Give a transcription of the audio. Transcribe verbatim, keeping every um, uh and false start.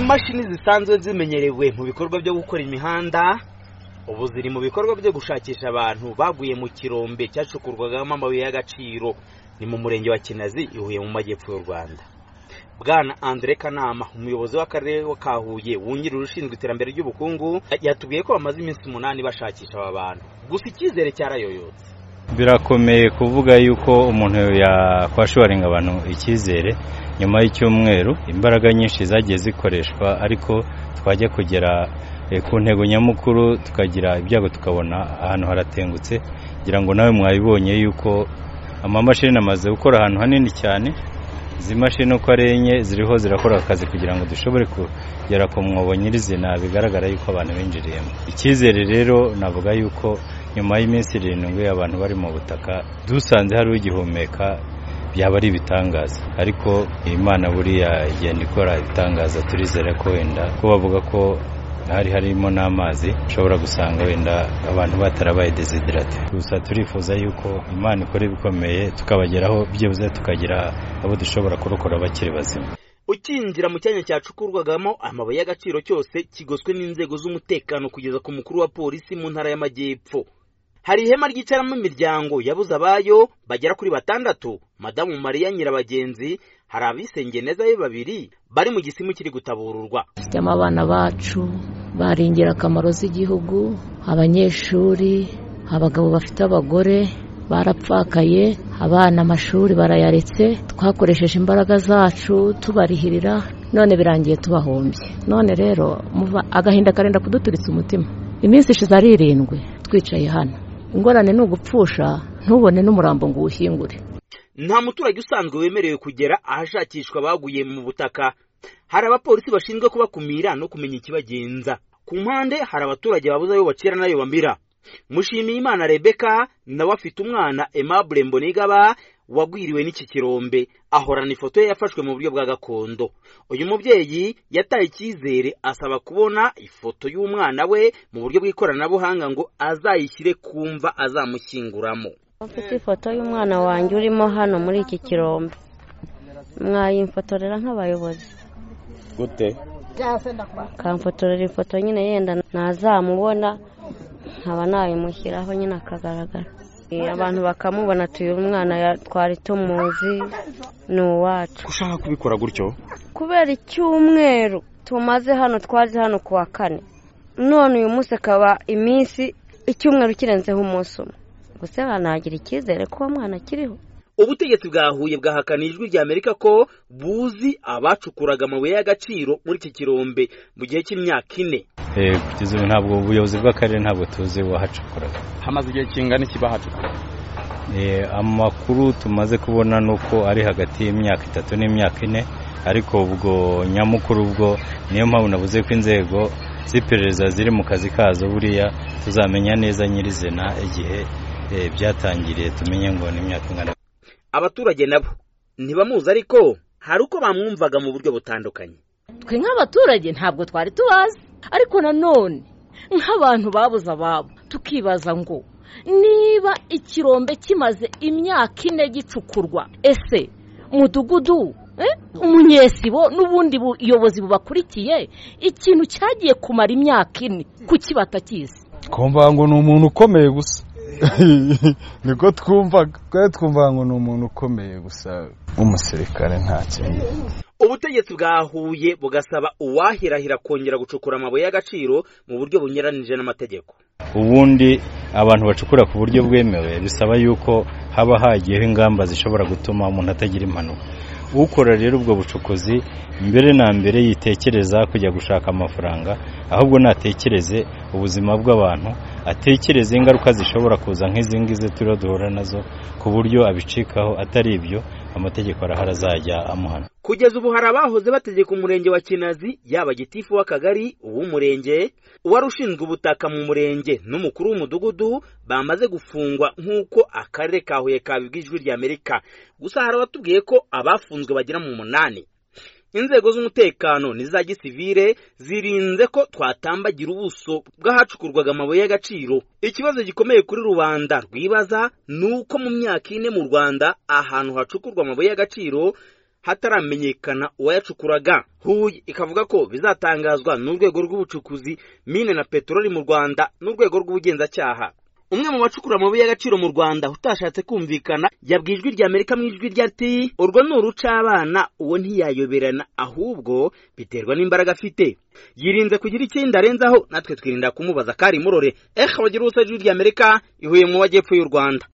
mashini zisanzwe zimenyerewe mu bikorwa byo gukora imihanda ubu ziri mu bikorwa byo gushakisha abantu baguye mu kirombe cyacukurwagamo amabuye y'agaciro ni mu murenge wa Kinazi ihuye mu majyepfo y'u Rwanda. Bwana Andre Kanama umuyobozi w'akarere ka Huye wungirije urushinzwe iterambere ry'ubukungu yatubwiye ko bamaze iminsi umunani bashakisha aba bantu gusa icyizere cyarayoyotse. Birakomeye kuvuga yuko umuntu yakwashoringa abantu icyizere nyuma y'icyumweru imbaraga nyinshi zagiye zikoreshwa ariko twajya kugera ku ntego nyamukuru tukagira ibyago tukabona ahantu haratengutse kugira ngo nawe mwabibonye yuko amamashini amaze gukora ahantu hanini cyane izi mashini uko ari enye ziriho zirakora akazi kugira ngo dushobore kugera ku mwobo nyirizina bigaragara yuko abantu binjiriyemo. Icyizere rero navuga yuko nyuma y'iminsi irindwi abantu bari mu butaka dusanze hari ugihumeka byaba ari ibitangaza ariko Imana buriya igenda ikora ibitangaza turizera ko wenda ko bavuga ko hari harimo n'amazi ushobora gusanga wenda abantu batarabaye desiderate. Gusa turifuza yuko Imana ikora ibikomeye tukabageraho byibuze tukagira abo dushobora kurokora bakiri bazima. Ukinjira mu cyanya cyacukurwagamo amabuye y'agaciro cyose kigoswe n'inzego z'umutekano kugeza ku mukuru wa polisi mu ntara y'Amajyepfo. Hari ihema ryicaramo imiryango yabuze abayo bagera kuri batandatu. Madamu Maria Nyirabagenzi hari abisenge neza be babiri bari mu gisimu kiri gutabururwa. Cyama abana bacu baringira akamaro z'igihugu, abanyeshuri, abagabo bafite abagore barapfakaye, abana amashuri barayaretse, twakoresheje imbaraga zacu tubarihirira none birangiye tubahombye. None rero agahinda karenda kuduturitsa umutima. Iminsi ishize ari irindwi twicaye hano. Ingorane ni ugupfusha ntubone n'umurambo ngo uwushyingure. Nta muturage usanzwe wemerewe kugera ahashakishwa baguye mu butaka. Hari abapolisi bashinzwe kubakumira no kumenya ikibagenza. Ku mpande hari abaturage babuze ayo bacira nayo bambira. Mushimiyimana Rebecca nawe afite umwana Aimable Mbonigaba wagwiriwe n'iki kirombe ahorana ifoto ye yafashwe mu buryo bwa gakondo. Uyu mubyeyi yataye icyizere asaba kubona ifoto y'umwana we mu buryo bw'ikoranabuhanga ngo azayishyire kumva azamushyinguramo. Afite ifoto y'umwana wanjye urimo hano muri iki kirombe. Mwayimfotorera nk'abayobozi. Gute? Kamfotorera ifoto nyine yenda nazamubona nkaba nayimushyiraho nyine akagaragara. Abantu bakamubona tuyu umwana twari tumuzi ni uwacu. Ushaka kubikora gutyo? Kubera icyumweru tumaze hano twaje hano kuwa kane. None uyu munsi akaba iminsi icyumweru kirenzeho umunsi umwe. Gusa hanagira icyizere ko umwana kiriho. Ubutegetsi bwa Huye bwahakanijwe rya Amerika ko buzi abacukuraga amabuye y'agaciro muri iki kirombe mu gihe cy'imyaka ine. Eh kugeza ubu ntabwo ubuyobozi bw'akarere ntabwo tuzi wahacukuraga. Hamaze igihe kingana iki bahacukura? Eh amakuru tumaze kubona nuko ari hagati y'imyaka itatu n'imyaka ine ariko ubwo nyamukuru ubwo niyo mpamvu navuze ko inzego z'iperereza ziri mu kazi kazo buriya tuzamenya neza nyirizina igihe byatangiriye tumenye ngo ni imyaka ingana. Abaturage nabo ntibamuzi ariko hari uko bamwumvaga mu buryo butandukanye. Twe nk'abaturage ntabwo twari tubazi ariko nanone nk'abantu babuze ababo tukibaza ngo niba ikirombe kimaze imyaka ine gicukurwa ese mudugudu eh umunyesibo n'ubundi buyobozi bubakurikiye ikintu cyagiye kumara imyaka ine kuki batakizi. Twumva ngo ni umuntu ukomeye gusa niko twumvaga twe twumva ngo ni umuntu ukomeye gusa umusirikare nta kintu. Ubutegetsi bwa Huye bugasaba uwahirahira kongera gucukura amabuye y'agaciro mu buryo bunyeranije n'amategeko. Ubundi abantu bacukura ku buryo bwemewe bisaba yuko haba hagiyeho ingamba zishobora gutuma umuntu atagira impanuka. Ukora rero ubwo bucukuzi mbere na mbere yitekereza kujya gushaka amafaranga ahubwo natekereze ubuzima bw'abantu atekereze ingaruka zishobora kuza nk'izi ngize turi duhura nazo ku buryo abicikaho atari ibyo amategeko arahara azajya amuhana. Kugeza ubu hari abahoze bategeka umurenge wa Kinazi yaba gitifu w'akagari uw'umurenge uwari ushinzwe ubutaka mu murenge n'umukuru w'umudugudu bamaze gufungwa nk'uko akarere ka Huye kabibwijwe rya Amerika. Gusa hari abatubwiye ko abafunzwe bagira mu munani. Inzego z'umutekano n'iza gisivile zirinze ko twatambagira ubuso bw'ahacukurwaga amabuye y'agaciro. Ikibazo gikomeye kuri rubanda rwibaza nuko mu myaka ine mu Rwanda ahantu hacukurwa amabuye y'agaciro hataramenyekana uwayacukuraga. Huye ikavuga ko bizatangazwa n'urwego rw'ubucukuzi mine na peteroli mu Rwanda n'urwego rw'ubugenzacyaha. Umwe mu bacukura amabuye y'agaciro mu Rwanda utashatse kumvikana yabwijwe rya Amerika mu ijwi rya ati urwo ni urucabana, uwo ntiyayoberana, ahubwo biterwa n'imbaraga afite. Yirinze kugira ikindi arenzaho, natwe twirinda kumubaza kari murore. Eh, bagira ubusajwi rya Amerika ihuye mu majyepfo y'u Rwanda.